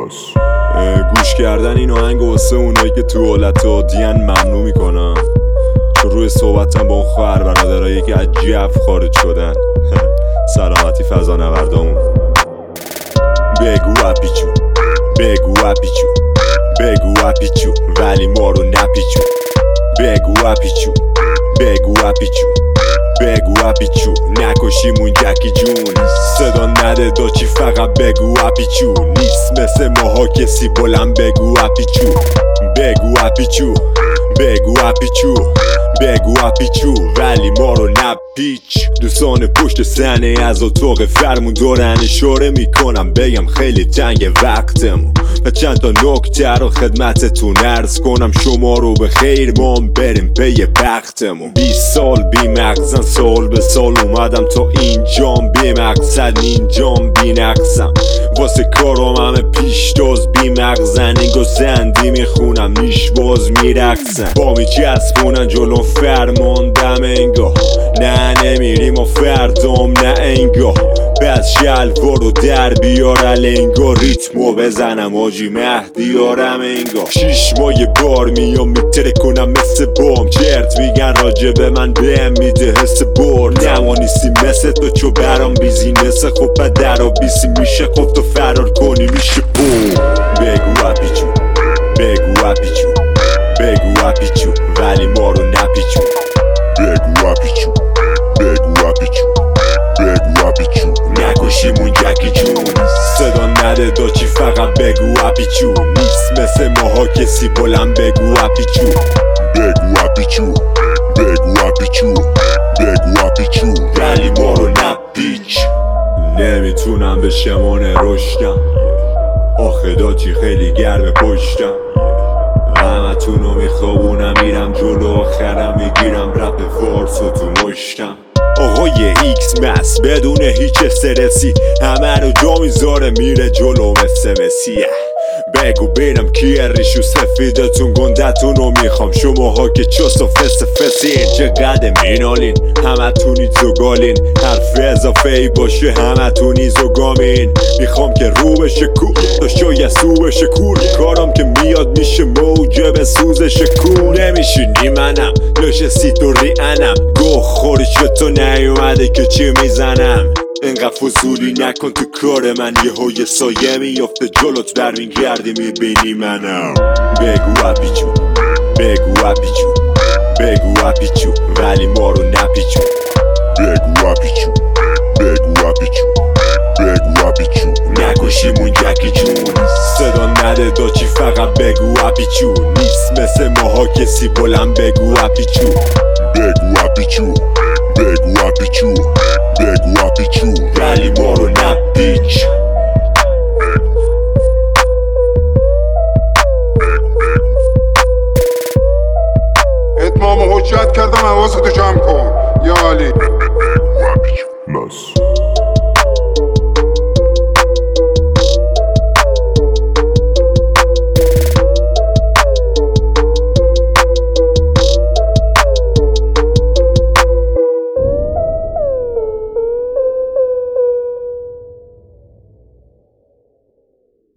پادکست. گوش کردن این آهنگ واسه اونایی که تو حالت عادی‌ان ممنوع میکنم، چون روی صحبتم با اون خواهر برادرایی که از جف خارج شدن. سلامتی فضا نوردامون. بگو اپیچو، بگو اپیچو، بگو اپیچو ولی ما رو نپیچو. بگو اپیچو، بگو اپیچو، بگو اپیچو نکشیمون جکی جون. صدا نده داچی فقط بگو اپیچو، نیست مثل ماها کسی بلند. بگو اپیچو، بگو اپیچو، بگو اپیچو، بگو اپیچو ولی ما رو نپیچ. دوستان پشت صحنه از اتاق فرمون دارن اشاره میکنم بگم خیلی تنگ وقتمون و چند تا نکته رو خدمتتون عرض کنم. شما رو به خیر ما بریم پی بختمون. 20 سال بی مغزن، سال به سال اومدم تا اینجام، بی مقصد اینجام بی نقصم. واسه کارام همه پیشتاز بی مغزن، انگار زندی میخونم نیش باز میرقصن. با میچسبونن جلو فرماندم انگاه، نه نمیریم و فردام نه انگاه. بس شلوار رو در بیار الانگاه، ریتمو بزنم آجی مهدیارم انگاه. 6 ماه بار میام میتره کنم مثل بام، چرت میگن راجع به من بهم میده حس برد. نمانیسی مثل تو چو برام بیزینسه، خب بعد درا بیسی میشه خب تو فرار کنی میشه بوم. بگو اپیچو، بگو اپیچو، بگو اپیچو ولی ما رو نپیچو. بگو اپیچو، بگو اپیچو، بگو اپیچو نکشیمون جکی جون. صدا نده داچی فقط بگو اپیچو، نیست مثل ماها کسی بلند. بگو اپیچو، بگو اپیچو، بگو اپیچو، بگو اپیچو ولی ما رو نپیچ. نمیتونم به شمانه رشدم، آخه داچی خیلی گرم پشتم. همتونو میخوابونم میرم جلو، آخرم میگیرم رپ فارسو تو مشتم. آقای ایکس مس بدون هیچ استرسی همه رو جا میذاره میره جلو مثل مسی. بگو بینم کیه ریشو سفیدتون گندتون رو میخوام. شماها که چست و فسین چقدر مینالین، همه تونی زگالین. حرف اضافه ای باشه همه تونی زگامین. میخوام که رو بشه کور تا شاید سو بشه کور. کارم که میاد میشه موجب سوزش کور. نمیشینی منم نشستی تو ریانم، گوه خوری شد تو نیومده که چی میزنم. انقدر فضولی نکن تو کار من، یه سایه میافته جلوت برمیگردی میبینی منم. بگو اپیچو، بگو اپیچو، بگو اپیچو ولی ما رو نپیچو. بگو اپیچو، بگو اپیچو، بگو اپیچو نکشیمون جکی جون. صدا نده داچی فقط بگو اپیچو، نیست مثل ماها کسی بلند. بگو اپیچو، بگو اپیچو، بگو اپیچو، بگو اپیچو ولی ما رو نپیچ.